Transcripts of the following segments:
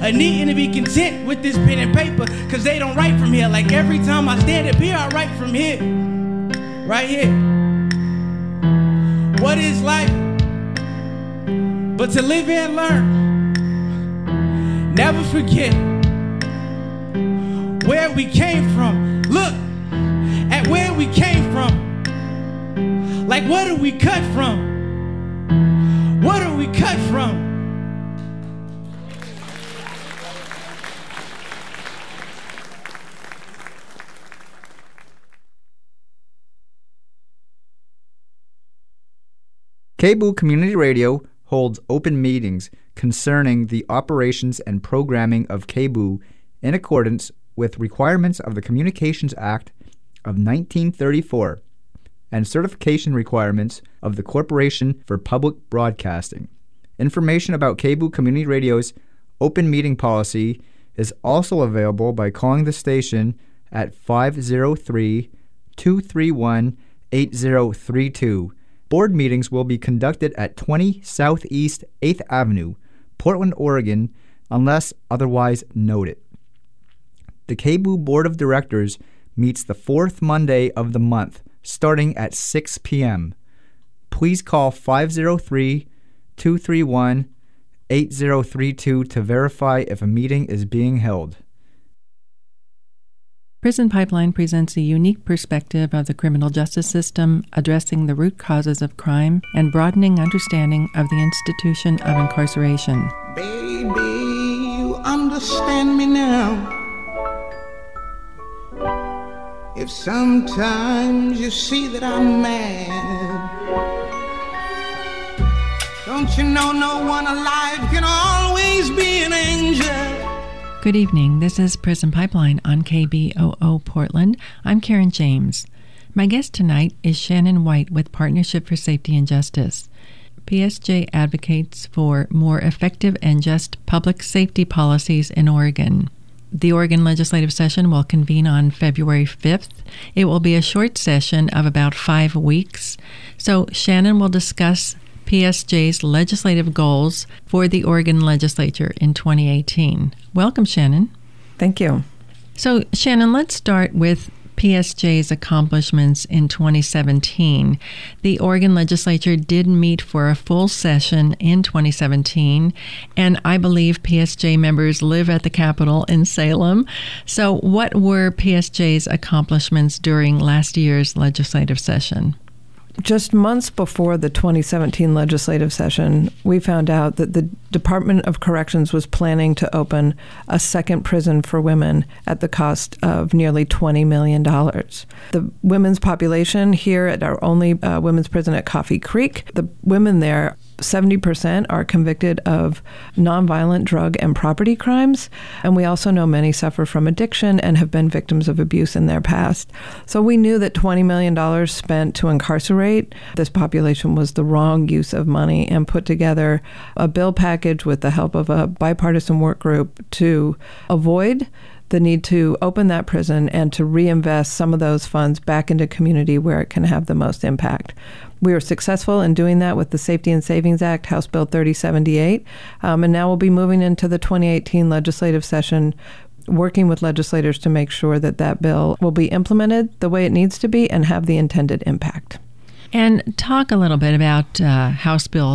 A need to be content with this pen and paper, cause they don't write from here. Like every time I stand up here, I write from here. Right here. What is life but to live and learn? Never forget where we came from. Look at where we came from. Like, what did we cut from? What did we cut from? KBOO Community Radio holds open meetings concerning the operations and programming of KBOO in accordance with requirements of the Communications Act of 1934 and certification requirements of the Corporation for Public Broadcasting. Information about KBOO Community Radio's open meeting policy is also available by calling the station at 503-231-8032. Board meetings will be conducted at 20 Southeast 8th Avenue, Portland, Oregon, unless otherwise noted. The KBOO Board of Directors meets the fourth Monday of the month, starting at 6 p.m. Please call 503-231-8032 to verify if a meeting is being held. Prison Pipeline presents a unique perspective of the criminal justice system, addressing the root causes of crime and broadening understanding of the institution of incarceration. Baby, you understand me now. If sometimes you see that I'm mad, don't you know no one alive can always be an angel? Good evening. This is Prison Pipeline on KBOO Portland. I'm Karen James. My guest tonight is Shannon White with Partnership for Safety and Justice. PSJ advocates for more effective and just public safety policies in Oregon. The Oregon legislative session will convene on February 5th. It will be a short session of about 5 weeks. So Shannon will discuss PSJ's legislative goals for the Oregon legislature in 2018. Welcome, Shannon. Thank you. So, Shannon, let's start with PSJ's accomplishments in 2017. The Oregon legislature did meet for a full session in 2017, and I believe PSJ members live at the Capitol in Salem. So what were PSJ's accomplishments during last year's legislative session? Just months before the 2017 legislative session, we found out that the Department of Corrections was planning to open a second prison for women at the cost of nearly $20 million. The women's population here at our only women's prison at Coffee Creek, the women there, 70% are convicted of nonviolent drug and property crimes, and we also know many suffer from addiction and have been victims of abuse in their past. So we knew that $20 million spent to incarcerate this population was the wrong use of money, and put together a bill package with the help of a bipartisan work group to avoid the need to open that prison and to reinvest some of those funds back into community where it can have the most impact. We were successful in doing that with the Safety and Savings Act, House Bill 3078, and now we'll be moving into the 2018 legislative session, working with legislators to make sure that that bill will be implemented the way it needs to be and have the intended impact. And talk a little bit about House Bill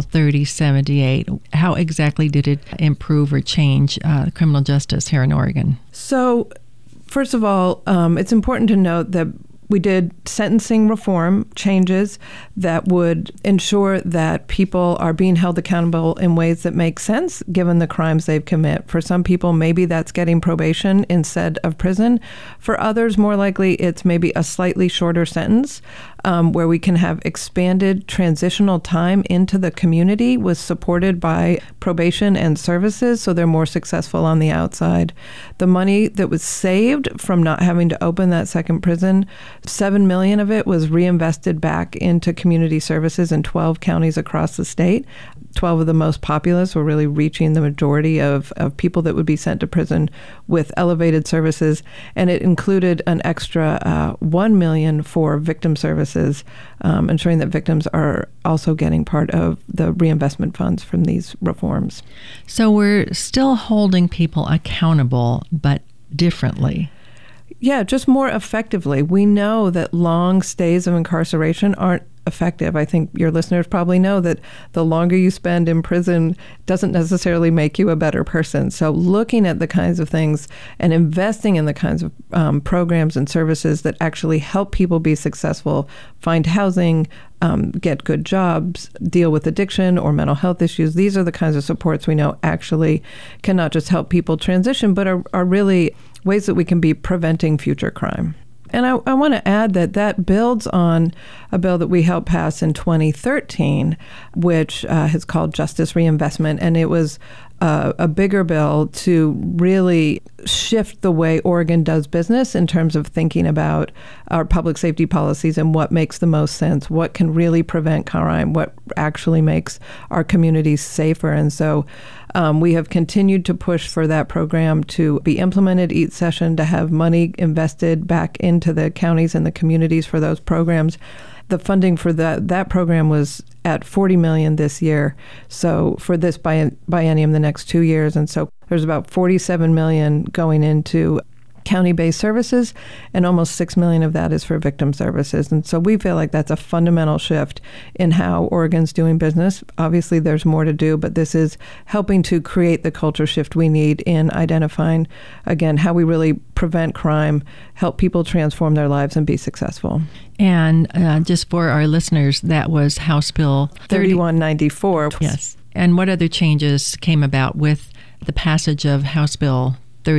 3078. How exactly did it improve or change criminal justice here in Oregon? So, first of all, it's important to note that we did sentencing reform changes that would ensure that people are being held accountable in ways that make sense given the crimes they've committed. For some people, maybe that's getting probation instead of prison. For others, more likely, it's maybe a slightly shorter sentence where we can have expanded transitional time into the community was supported by probation and services, so they're more successful on the outside. The money that was saved from not having to open that second prison, $7 million of it was reinvested back into community services in 12 counties across the state. 12 of the most populous. We're really reaching the majority of people that would be sent to prison with elevated services. And it included an extra $1 million for victim services, ensuring that victims are also getting part of the reinvestment funds from these reforms. So we're still holding people accountable, but differently. Yeah, just more effectively. We know that long stays of incarceration aren't effective. I think your listeners probably know that the longer you spend in prison doesn't necessarily make you a better person. So looking at the kinds of things and investing in the kinds of programs and services that actually help people be successful, find housing, get good jobs, deal with addiction or mental health issues. These are the kinds of supports we know actually can not just help people transition, but are really ways that we can be preventing future crime. And I want to add that builds on a bill that we helped pass in 2013, which is called Justice Reinvestment. And it was a bigger bill to really shift the way Oregon does business in terms of thinking about our public safety policies and what makes the most sense, what can really prevent crime, what actually makes our communities safer. And so we have continued to push for that program to be implemented each session, to have money invested back into the counties and the communities for those programs. The funding for that program was at $40 million this year. So for this biennium, the next 2 years. And so there's about $47 million going into county-based services, and almost $6 million of that is for victim services. And so we feel like that's a fundamental shift in how Oregon's doing business. Obviously, there's more to do, but this is helping to create the culture shift we need in identifying, again, how we really prevent crime, help people transform their lives and be successful. And just for our listeners, that was House Bill 3194. Yes. And what other changes came about with the passage of House Bill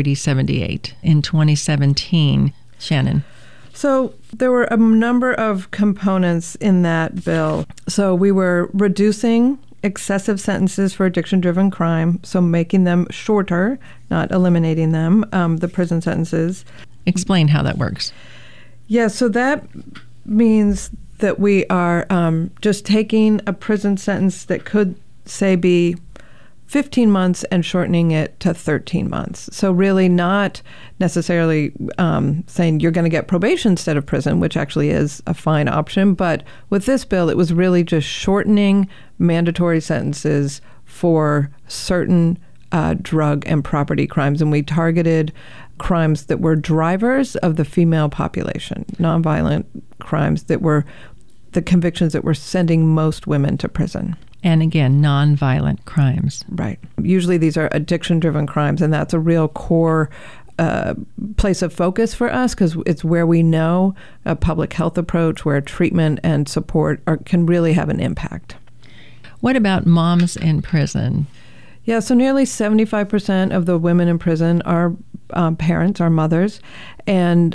3078 in 2017, Shannon? So there were a number of components in that bill. So we were reducing excessive sentences for addiction-driven crime, so making them shorter, not eliminating them, the prison sentences. Explain how that works. Yeah, so that means that we are just taking a prison sentence that could, say, be 15 months and shortening it to 13 months. So really not necessarily saying you're going to get probation instead of prison, which actually is a fine option. But with this bill, it was really just shortening mandatory sentences for certain drug and property crimes. And we targeted crimes that were drivers of the female population, nonviolent crimes that were the convictions that were sending most women to prison. And again, nonviolent crimes. Right. Usually these are addiction-driven crimes, and that's a real core place of focus for us because it's where we know a public health approach, where treatment and support can really have an impact. What about moms in prison? Yeah, so nearly 75% of the women in prison are parents, are mothers, and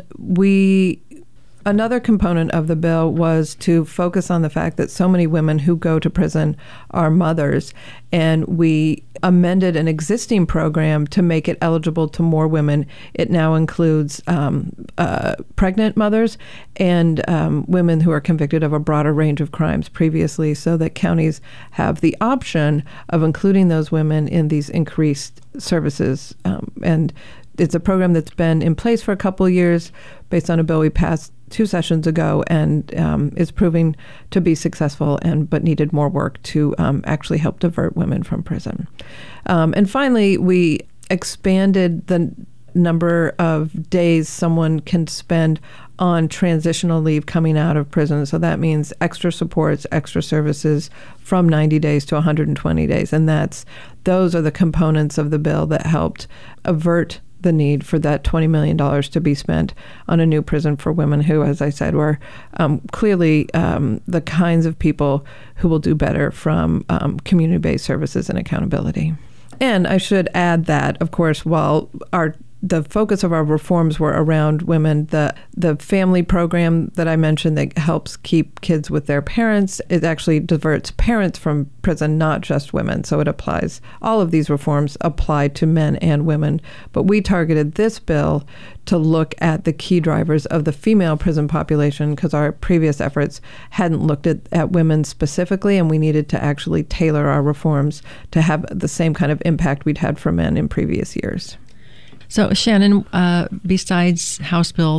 another component of the bill was to focus on the fact that so many women who go to prison are mothers, and we amended an existing program to make it eligible to more women. It now includes pregnant mothers and women who are convicted of a broader range of crimes previously, so that counties have the option of including those women in these increased services. And it's a program that's been in place for a couple of years based on a bill we passed 2 sessions ago, and is proving to be successful, but needed more work to actually help divert women from prison. And finally, we expanded the number of days someone can spend on transitional leave coming out of prison. So that means extra supports, extra services from 90 days to 120 days. And those are the components of the bill that helped avert the need for that $20 million to be spent on a new prison for women who, as I said, were clearly the kinds of people who will do better from community-based services and accountability. And I should add that, of course, while our the focus of our reforms were around women. The family program that I mentioned that helps keep kids with their parents, it actually diverts parents from prison, not just women. So it applies, all of these reforms apply to men and women. But we targeted this bill to look at the key drivers of the female prison population because our previous efforts hadn't looked at women specifically, and we needed to actually tailor our reforms to have the same kind of impact we'd had for men in previous years. So, Shannon, besides House Bill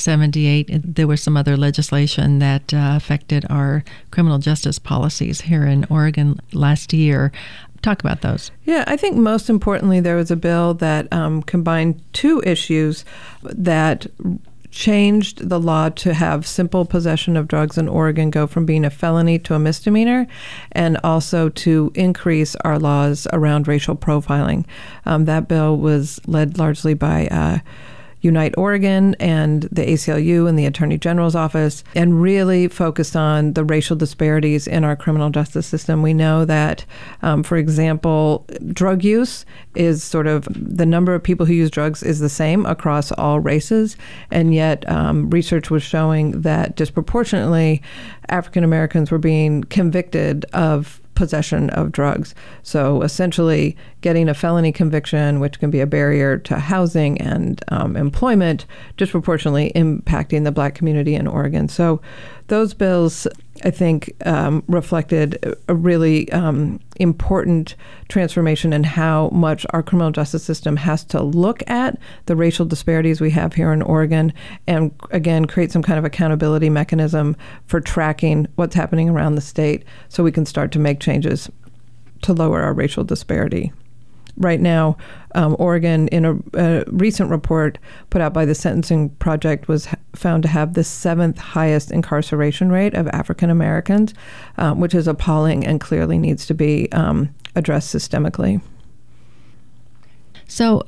3078, there was some other legislation that affected our criminal justice policies here in Oregon last year. Talk about those. Yeah, I think most importantly, there was a bill that combined two issues that changed the law to have simple possession of drugs in Oregon go from being a felony to a misdemeanor, and also to increase our laws around racial profiling. That bill was led largely by Unite Oregon and the ACLU and the Attorney General's office, and really focused on the racial disparities in our criminal justice system. We know that, for example, drug use is sort of the number of people who use drugs is the same across all races, and yet research was showing that disproportionately African Americans were being convicted of possession of drugs. So essentially getting a felony conviction, which can be a barrier to housing and employment, disproportionately impacting the Black community in Oregon. So those bills, I think, reflected a really important transformation in how much our criminal justice system has to look at the racial disparities we have here in Oregon, and again, create some kind of accountability mechanism for tracking what's happening around the state so we can start to make changes to lower our racial disparity. Right now, Oregon, in a recent report put out by the Sentencing Project, was found to have the 7th highest incarceration rate of African Americans, which is appalling and clearly needs to be addressed systemically. So,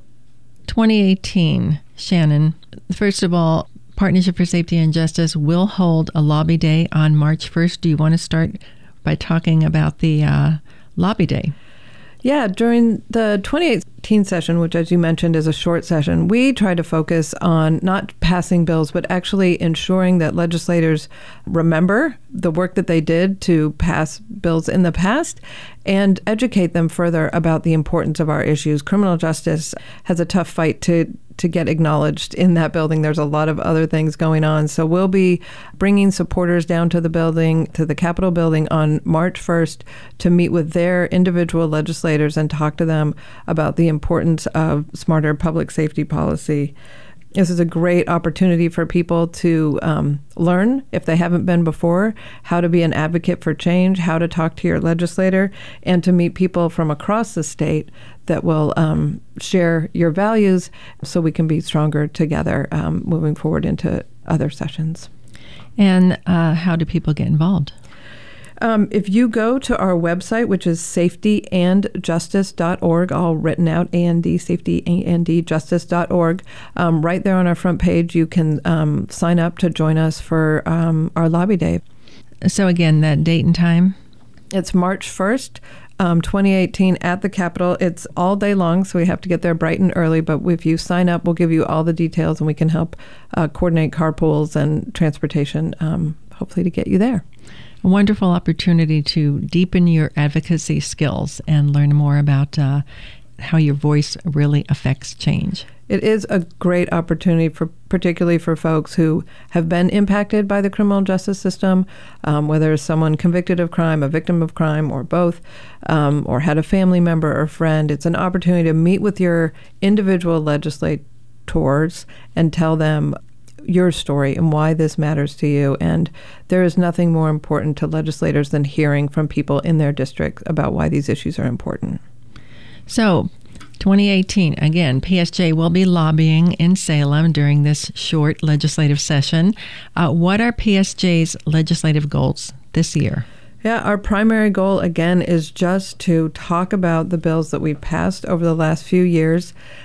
2018, Shannon, first of all, Partnership for Safety and Justice will hold a lobby day on March 1st. Do you want to start by talking about the lobby day? Yeah, during the 2018 session, which, as you mentioned, is a short session, we tried to focus on not passing bills, but actually ensuring that legislators remember the work that they did to pass bills in the past and educate them further about the importance of our issues. Criminal justice has a tough fight to get acknowledged in that building. There's a lot of other things going on. So we'll be bringing supporters down to the building, to the Capitol building on March 1st to meet with their individual legislators and talk to them about the importance of smarter public safety policy. This is a great opportunity for people to learn, if they haven't been before, how to be an advocate for change, how to talk to your legislator, and to meet people from across the state that will share your values so we can be stronger together moving forward into other sessions. And how do people get involved? If you go to our website, which is safetyandjustice.org, all written out, A-N-D, safetyandjustice.org, right there on our front page, you can sign up to join us for our lobby day. So again, that date and time? It's March 1st, 2018 at the Capitol. It's all day long, so we have to get there bright and early, but if you sign up, we'll give you all the details and we can help coordinate carpools and transportation, hopefully to get you there. A wonderful opportunity to deepen your advocacy skills and learn more about how your voice really affects change. It is a great opportunity, particularly for folks who have been impacted by the criminal justice system, whether it's someone convicted of crime, a victim of crime, or both, or had a family member or friend. It's an opportunity to meet with your individual legislators and tell them your story and why this matters to you. And there is nothing more important to legislators than hearing from people in their district about why these issues are important. So, 2018, again, PSJ will be lobbying in Salem during this short legislative session. What are PSJ's legislative goals this year? Yeah, our primary goal, again, is just to talk about the bills that we've passed over the last few years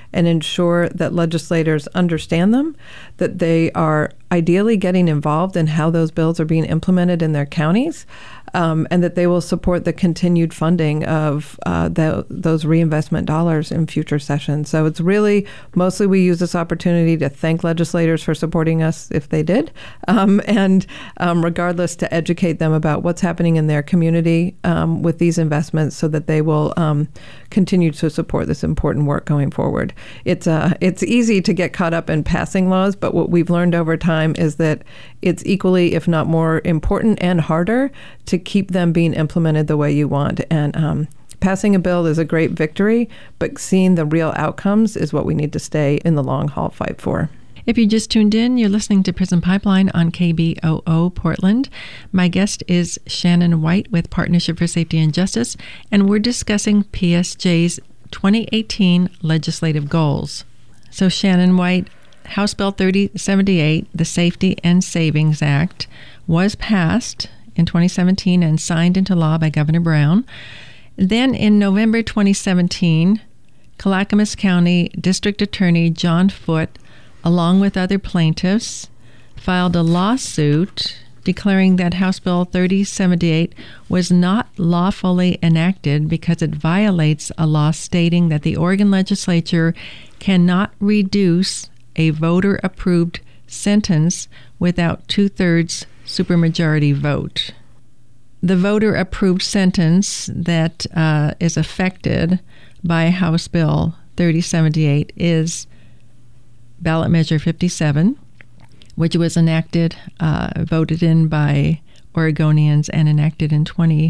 and ensure that legislators understand them, that they are ideally getting involved in how those bills are being implemented in their counties, and that they will support the continued funding of those reinvestment dollars in future sessions. So it's really, mostly we use this opportunity to thank legislators for supporting us if they did, and regardless, to educate them about what's happening in their community with these investments so that they will continue to support this important work going forward. It's easy to get caught up in passing laws, but what we've learned over time is that it's equally, if not more important and harder, to keep them being implemented the way you want. And passing a bill is a great victory, but seeing the real outcomes is what we need to stay in the long haul fight for. If you just tuned in, you're listening to Prison Pipeline on KBOO Portland. My guest is Shannon White with Partnership for Safety and Justice, and we're discussing PSJ's 2018 legislative goals. So Shannon White, House Bill 3078, the Safety and Savings Act, was passed in 2017 and signed into law by Governor Brown. Then in November 2017, Clackamas County District Attorney John Foote, along with other plaintiffs, filed a lawsuit declaring that House Bill 3078 was not lawfully enacted because it violates a law stating that the Oregon legislature cannot reduce a voter-approved sentence without two-thirds supermajority vote. The voter-approved sentence that is affected by House Bill 3078 is Ballot Measure 57, which was enacted, voted in by Oregonians and enacted in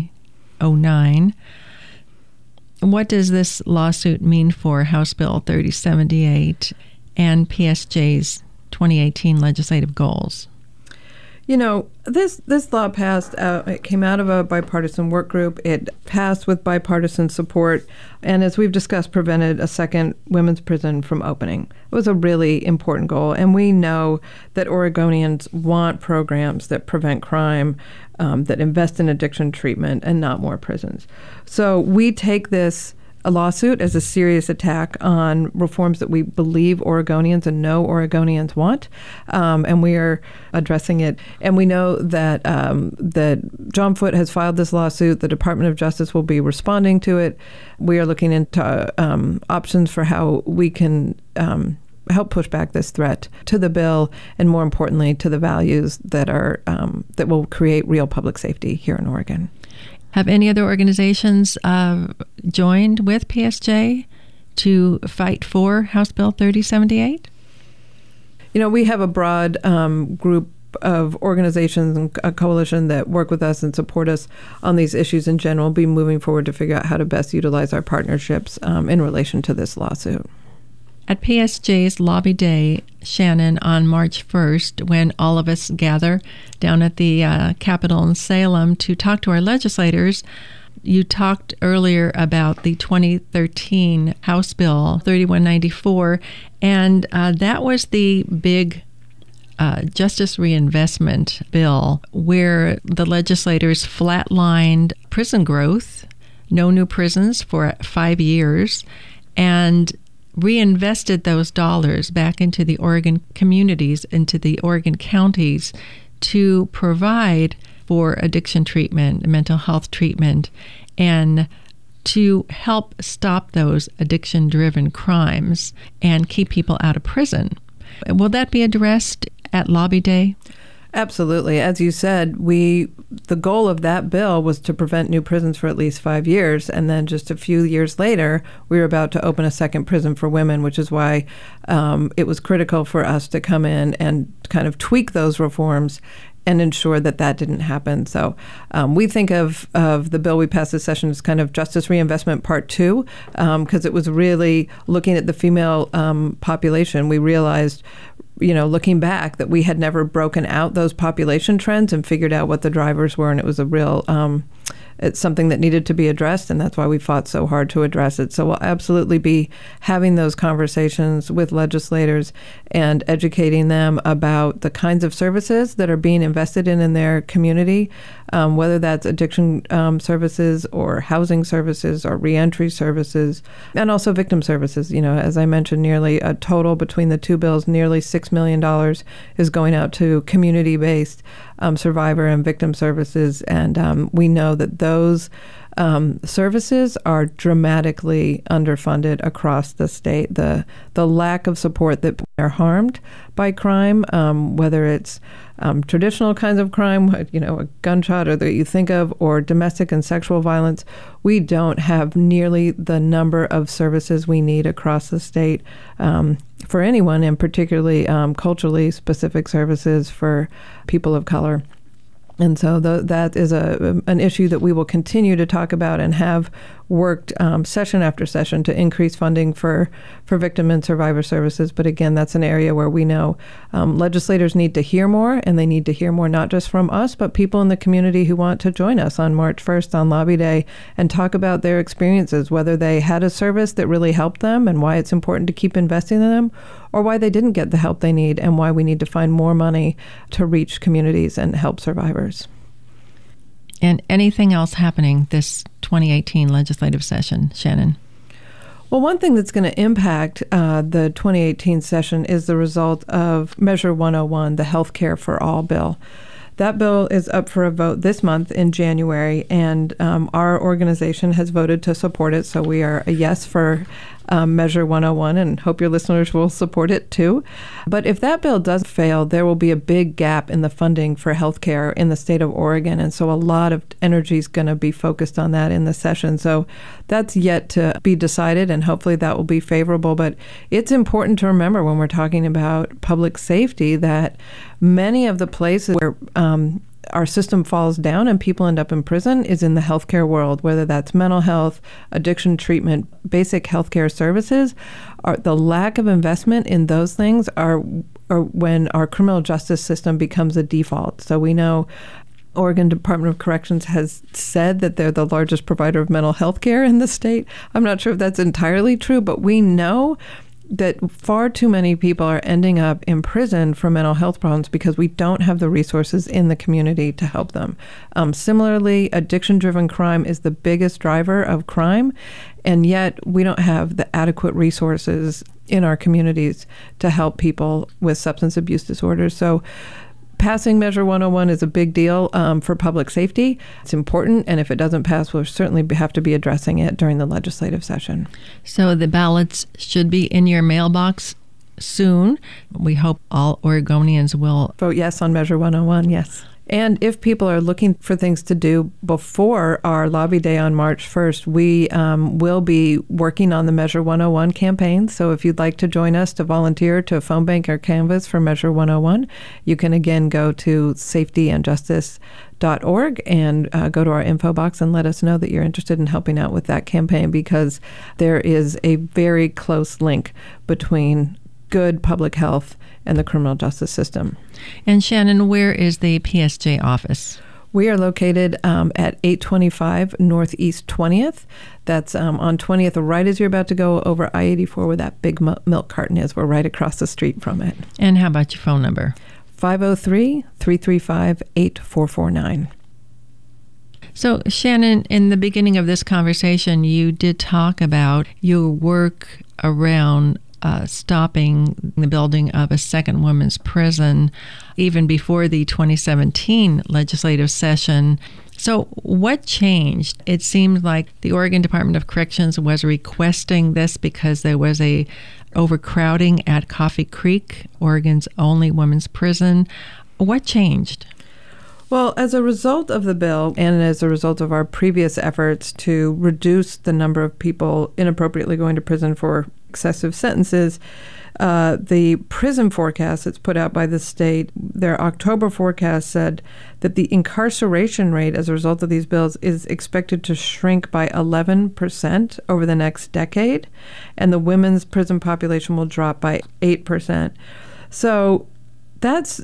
2009. What does this lawsuit mean for House Bill 3078 and PSJ's 2018 legislative goals? You know, this law passed, it came out of a bipartisan work group. It passed with bipartisan support, and as we've discussed, prevented a second women's prison from opening. It was a really important goal, and we know that Oregonians want programs that prevent crime, that invest in addiction treatment, and not more prisons. So we take this a lawsuit as a serious attack on reforms that we believe Oregonians and know Oregonians want, and we are addressing it. And we know that that John Foote has filed this lawsuit. The Department of Justice will be responding to it. We are looking into options for how we can help push back this threat to the bill, and more importantly, to the values that are that will create real public safety here in Oregon. Have any other organizations joined with PSJ to fight for House Bill 3078? You know, we have a broad group of organizations and a coalition that work with us and support us on these issues in general. We'll be moving forward to figure out how to best utilize our partnerships in relation to this lawsuit. At PSJ's Lobby Day, Shannon, on March 1st, when all of us gather down at the Capitol in Salem to talk to our legislators, you talked earlier about the 2013 House Bill 3194, and that was the big Justice Reinvestment Bill, where the legislators flatlined prison growth, no new prisons for 5 years, and reinvested those dollars back into the Oregon communities, into the Oregon counties, to provide for addiction treatment, mental health treatment, and to help stop those addiction-driven crimes and keep people out of prison. Will that be addressed at Lobby Day? Absolutely. As you said, the goal of that bill was to prevent new prisons for at least 5 years. And then just a few years later, we were about to open a second prison for women, which is why it was critical for us to come in and kind of tweak those reforms and ensure that that didn't happen. So we think of the bill we passed this session as kind of Justice Reinvestment Part 2, because it was really looking at the female population. We realized, looking back, that we had never broken out those population trends and figured out what the drivers were, and it was a real it's something that needed to be addressed, and that's why we fought so hard to address it. So we'll absolutely be having those conversations with legislators and educating them about the kinds of services that are being invested in their community, whether that's addiction services or housing services or reentry services, and also victim services. As I mentioned, nearly a total between the two bills, nearly $6 million is going out to community-based survivor and victim services, and we know that those services are dramatically underfunded across the state. The lack of support that are harmed by crime, whether it's traditional kinds of crime, a gunshot or that you think of, or domestic and sexual violence, we don't have nearly the number of services we need across the state for anyone, and particularly culturally specific services for people of color. And so that is an issue that we will continue to talk about and have worked session after session to increase funding for victim and survivor services. But again, that's an area where we know legislators need to hear more, and they need to hear more not just from us, but people in the community who want to join us on March 1st on Lobby Day and talk about their experiences, whether they had a service that really helped them and why it's important to keep investing in them, or why they didn't get the help they need and why we need to find more money to reach communities and help survivors. And anything else happening this 2018 legislative session, Shannon? Well, one thing that's going to impact the 2018 session is the result of Measure 101, the Healthcare for All bill. That bill is up for a vote this month in January, and our organization has voted to support it, so we are a yes for Measure 101, and hope your listeners will support it too. But if that bill does fail, there will be a big gap in the funding for healthcare in the state of Oregon, and so a lot of energy is going to be focused on that in the session. So that's yet to be decided, and hopefully that will be favorable. But it's important to remember when we're talking about public safety that many of the places where our system falls down and people end up in prison is in the healthcare world, whether that's mental health, addiction treatment, basic healthcare services. The lack of investment in those things are when our criminal justice system becomes a default. So we know Oregon Department of Corrections has said that they're the largest provider of mental health care in the state. I'm not sure if that's entirely true, but we know that far too many people are ending up in prison for mental health problems because we don't have the resources in the community to help them. Similarly, addiction-driven crime is the biggest driver of crime, and yet we don't have the adequate resources in our communities to help people with substance abuse disorders. So passing Measure 101 is a big deal for public safety. It's important, and if it doesn't pass, we'll certainly have to be addressing it during the legislative session. So the ballots should be in your mailbox soon. We hope all Oregonians will vote yes on Measure 101, yes. And if people are looking for things to do before our Lobby Day on March 1st, we will be working on the Measure 101 campaign. So if you'd like to join us to volunteer to phone bank or canvas for Measure 101, you can again go to safetyandjustice.org and go to our info box and let us know that you're interested in helping out with that campaign, because there is a very close link between good public health and the criminal justice system. And Shannon, where is the PSJ office? We are located at 825 Northeast 20th. That's on 20th, right as you're about to go over I-84 where that big milk carton is. We're right across the street from it. And how about your phone number? 503-335-8449. So, Shannon, in the beginning of this conversation, you did talk about your work around stopping the building of a second women's prison even before the 2017 legislative session. So what changed? It seemed like the Oregon Department of Corrections was requesting this because there was a overcrowding at Coffee Creek, Oregon's only women's prison. What changed? Well, as a result of the bill and as a result of our previous efforts to reduce the number of people inappropriately going to prison for excessive sentences, the prison forecast that's put out by the state, their October forecast said that the incarceration rate as a result of these bills is expected to shrink by 11% over the next decade, and the women's prison population will drop by 8%. So that's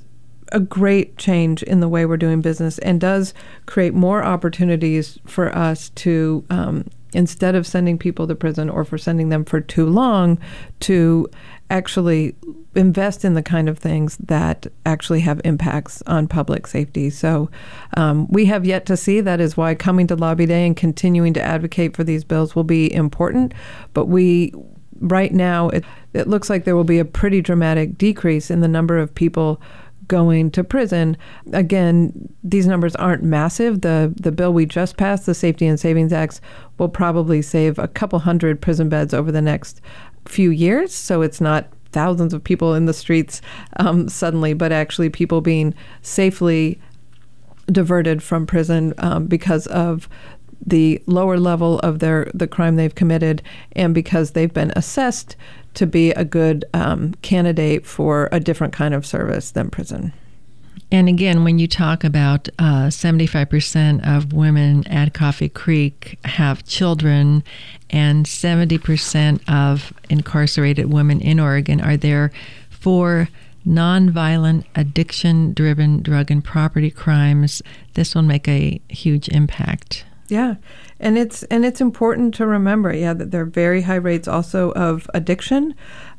a great change in the way we're doing business and does create more opportunities for us to, instead of sending people to prison or for sending them for too long, to actually invest in the kind of things that actually have impacts on public safety. So we have yet to see. That is why coming to Lobby Day and continuing to advocate for these bills will be important. But right now, it looks like there will be a pretty dramatic decrease in the number of people going to prison. Again, these numbers aren't massive. The bill we just passed, the Safety and Savings Act, will probably save a couple hundred prison beds over the next few years. So it's not thousands of people in the streets suddenly, but actually people being safely diverted from prison because of the lower level of the crime they've committed, and because they've been assessed to be a good candidate for a different kind of service than prison. And again, when you talk about 75% of women at Coffee Creek have children, and 70% of incarcerated women in Oregon are there for nonviolent, addiction-driven drug and property crimes, this will make a huge impact. Yeah, and it's important to remember, that there are very high rates also of addiction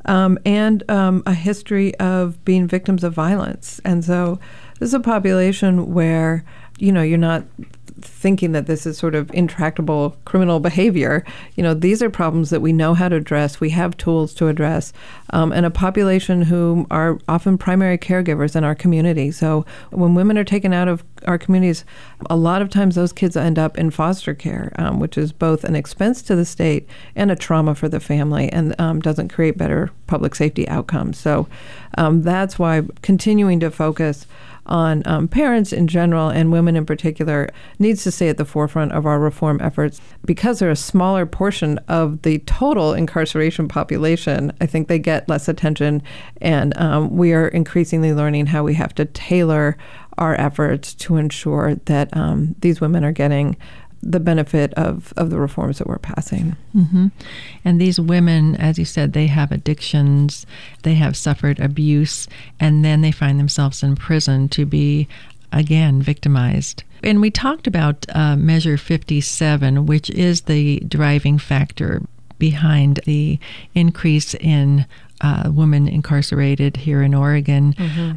and a history of being victims of violence. And so this is a population where, you're not thinking that this is sort of intractable criminal behavior. These are problems that we know how to address. We have tools to address, and a population who are often primary caregivers in our community. So when women are taken out of our communities, a lot of times those kids end up in foster care, which is both an expense to the state and a trauma for the family, and doesn't create better public safety outcomes. So that's why continuing to focus on parents in general and women in particular needs to stay at the forefront of our reform efforts. Because they're a smaller portion of the total incarceration population, I think they get less attention, and we are increasingly learning how we have to tailor our efforts to ensure that these women are getting the benefit of the reforms that we're passing. Mm-hmm. And these women, as you said, they have addictions, they have suffered abuse, and then they find themselves in prison to be, again, victimized. And we talked about Measure 57, which is the driving factor behind the increase in women incarcerated here in Oregon. Mm-hmm.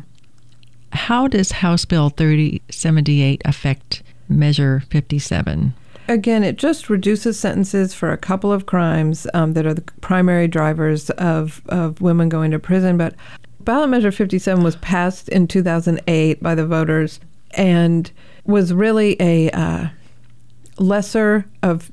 How does House Bill 3078 affect Measure 57? Again, it just reduces sentences for a couple of crimes that are the primary drivers of women going to prison. But Ballot Measure 57 was passed in 2008 by the voters and was really a lesser of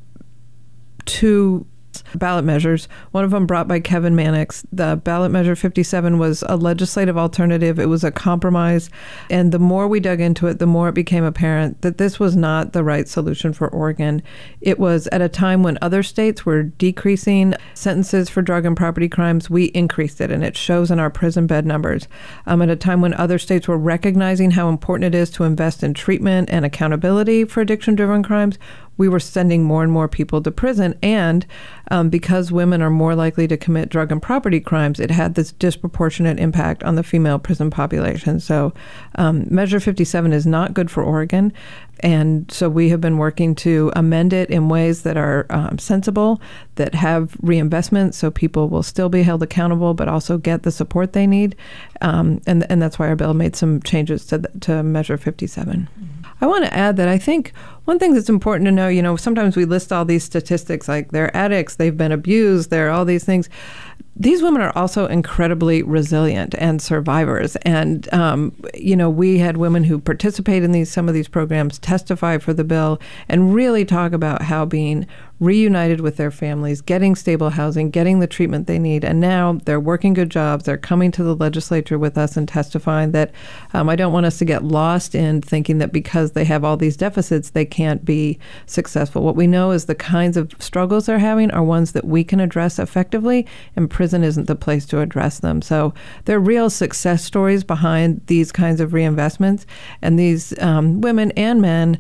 two ballot measures, one of them brought by Kevin Mannix. The Ballot Measure 57 was a legislative alternative. It was a compromise. And the more we dug into it, the more it became apparent that this was not the right solution for Oregon. It was at a time when other states were decreasing sentences for drug and property crimes. We increased it, and it shows in our prison bed numbers. At a time when other states were recognizing how important it is to invest in treatment and accountability for addiction-driven crimes, we were sending more and more people to prison. And because women are more likely to commit drug and property crimes, it had this disproportionate impact on the female prison population. So Measure 57 is not good for Oregon. And so we have been working to amend it in ways that are sensible, that have reinvestment, so people will still be held accountable, but also get the support they need. And that's why our bill made some changes to Measure 57. I want to add that I think one thing that's important to know, sometimes we list all these statistics like they're addicts, they've been abused, they're all these things. These women are also incredibly resilient and survivors. And, we had women who participate in some of these programs testify for the bill and really talk about how being reunited with their families, getting stable housing, getting the treatment they need. And now they're working good jobs. They're coming to the legislature with us and testifying that I don't want us to get lost in thinking that because they have all these deficits, they can't be successful. What we know is the kinds of struggles they're having are ones that we can address effectively, and prison isn't the place to address them. So there are real success stories behind these kinds of reinvestments. And these women and men,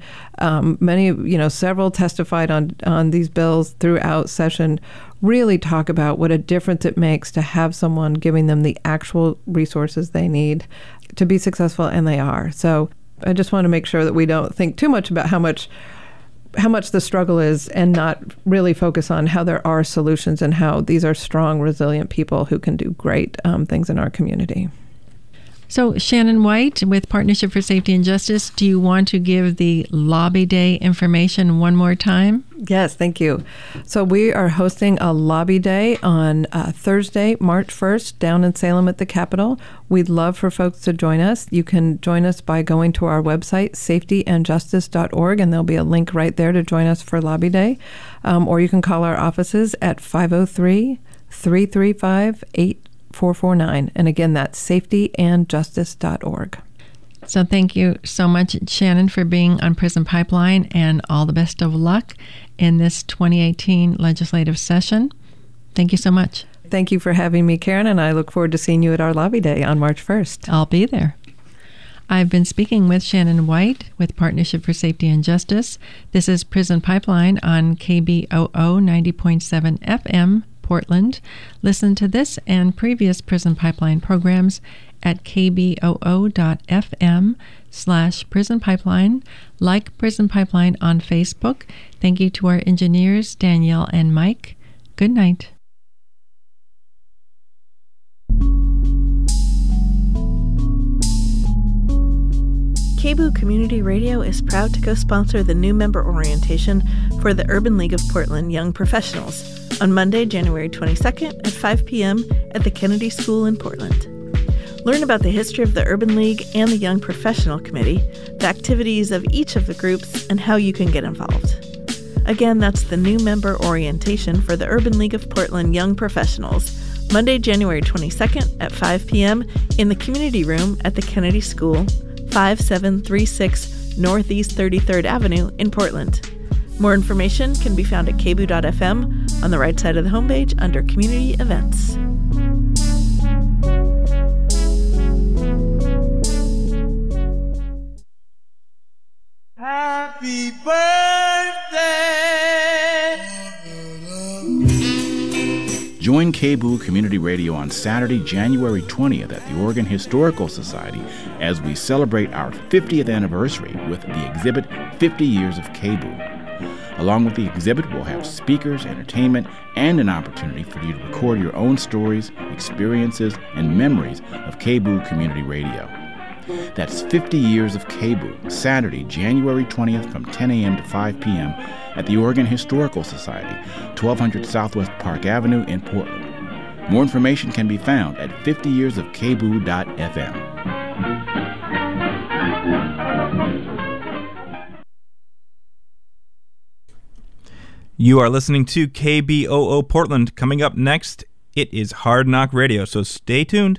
several testified on these bills throughout session, really talk about what a difference it makes to have someone giving them the actual resources they need to be successful, and they are. So I just want to make sure that we don't think too much about how much the struggle is and not really focus on how there are solutions and how these are strong, resilient people who can do great things in our community. So, Shannon White with Partnership for Safety and Justice, do you want to give the Lobby Day information one more time? Yes, thank you. So we are hosting a Lobby Day on Thursday, March 1st, down in Salem at the Capitol. We'd love for folks to join us. You can join us by going to our website, safetyandjustice.org, and there'll be a link right there to join us for Lobby Day. Or you can call our offices at 503-335-8449. And again, that's safetyandjustice.org. So thank you so much, Shannon, for being on Prison Pipeline, and all the best of luck in this 2018 legislative session. Thank you so much. Thank you for having me, Karen, and I look forward to seeing you at our Lobby Day on March 1st. I'll be there. I've been speaking with Shannon White with Partnership for Safety and Justice. This is Prison Pipeline on KBOO 90.7 FM, Portland. Listen to this and previous Prison Pipeline programs at kboo.fm/Prison Pipeline. Like Prison Pipeline on Facebook. Thank you to our engineers, Danielle and Mike. Good night. KBOO Community Radio is proud to co-sponsor the new member orientation for the Urban League of Portland Young Professionals on Monday, January 22nd at 5 p.m. at the Kennedy School in Portland. Learn about the history of the Urban League and the Young Professional Committee, the activities of each of the groups, and how you can get involved. Again, that's the new member orientation for the Urban League of Portland Young Professionals, Monday, January 22nd at 5 p.m. in the community room at the Kennedy School, 5736 Northeast 33rd Avenue in Portland. More information can be found at kboo.fm on the right side of the homepage under Community Events. Happy birthday! Join KBOO Community Radio on Saturday, January 20th at the Oregon Historical Society as we celebrate our 50th anniversary with the exhibit 50 Years of KBOO. Along with the exhibit, we'll have speakers, entertainment, and an opportunity for you to record your own stories, experiences, and memories of KBOO Community Radio. That's 50 Years of KBOO, Saturday, January 20th from 10 a.m. to 5 p.m. at the Oregon Historical Society, 1200 Southwest Park Avenue in Portland. More information can be found at 50yearsofkboo.fm. You are listening to KBOO Portland. Coming up next, it is Hard Knock Radio, so stay tuned.